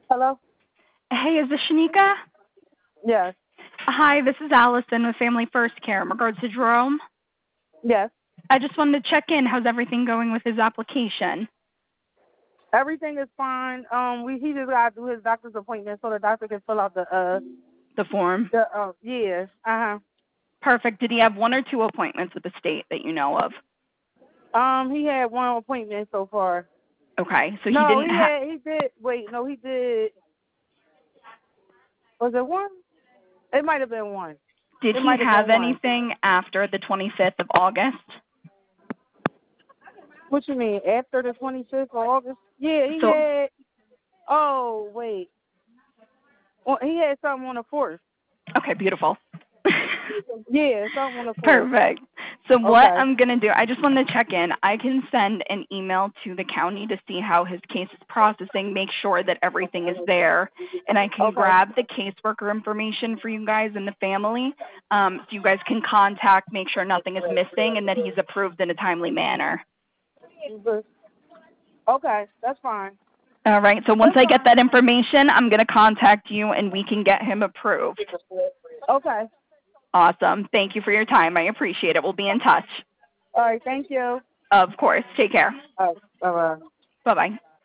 Hello? Hey, is this Shanika? Yes. Hi, this is Allison with Family First Care in regards to Jerome. Yes. I just wanted to check in. How's everything going with his application? Everything is fine. He just gotta do his doctor's appointment so the doctor can fill out The form? yeah. Uh-huh. Perfect. Did he have one or two appointments with the state that you know of? He had one appointment so far. Okay, so he No, didn't have... he did he did was it one? It might have been one. Did It he might have have been one. anything after the 25th of August? What you mean? After the 25th of August? Yeah, he So, had wait. Well, he had something on the 4th. okay, beautiful. Yeah, something on the 4th. Perfect. So what Okay. I'm going to do, I just wanted to check in. I can send an email to the county to see how his case is processing, make sure that everything is there, and I can Okay. grab the caseworker information for you guys and the family, so you guys can contact, make sure nothing is missing, and that he's approved in a timely manner. Okay, that's fine. All right, so once That's I get fine. that information, I'm going to contact you, and we can get him approved. Okay. Awesome. Thank you for your time. I appreciate it. We'll be in touch. All right, thank you. Of course. Take care. All right, bye-bye. Bye-bye.